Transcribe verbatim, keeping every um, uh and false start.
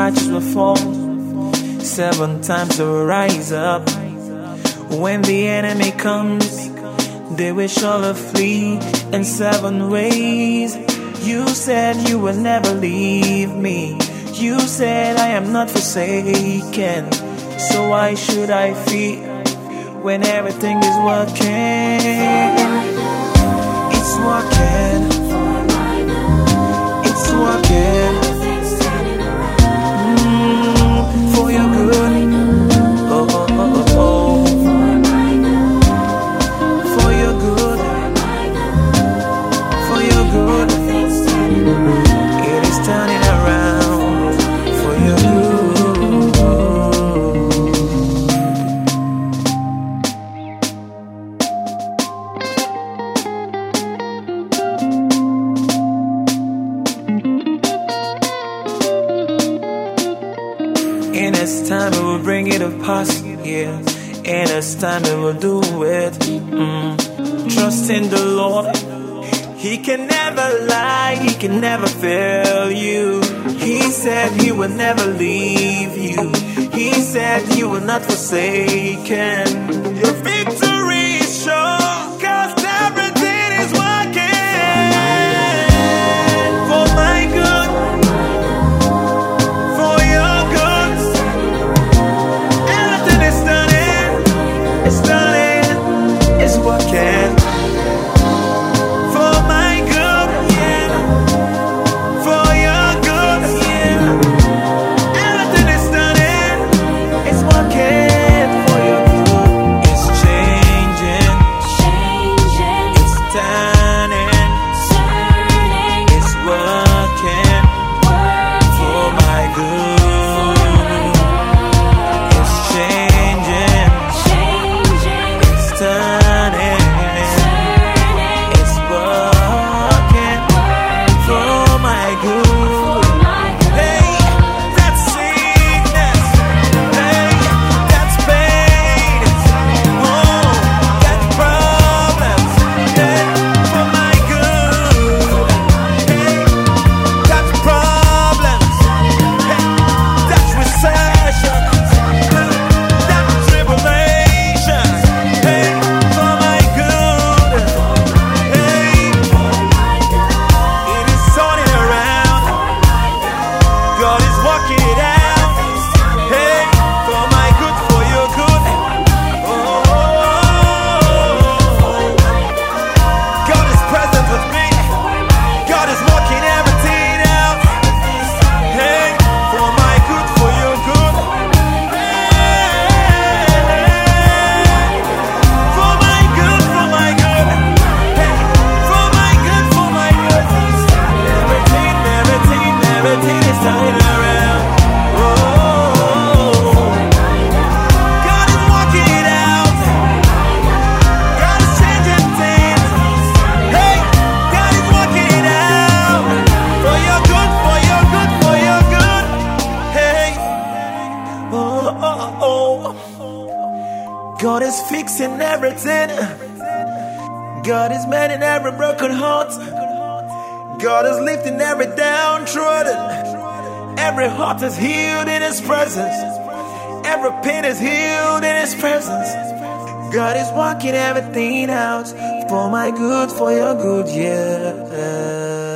righteous will fall, seven times they will rise up. When the enemy comes, they will surely flee in seven ways. You said you will never leave me. You said I am not forsaken. So why should I fear when everything is working? It's working. It's working. Mm, for your good. Oh, oh, oh, oh, oh. For your good. For your good. It is turning around for your good. In its time it will bring it to pass, yeah. In its time it will do it. Mm. Trust in the Lord. He can never lie, He can never fail you. He said He will never leave you. He said He will not forsaken. Your victory is sure, 'cause everything is working for my good, for your good. Everything is turning, it's turning, it's working. God is fixing everything. God is mending every broken heart. God is lifting every downtrodden. Every heart is healed in His presence. Every pain is healed in His presence. God is working everything out for my good, for your good, yeah.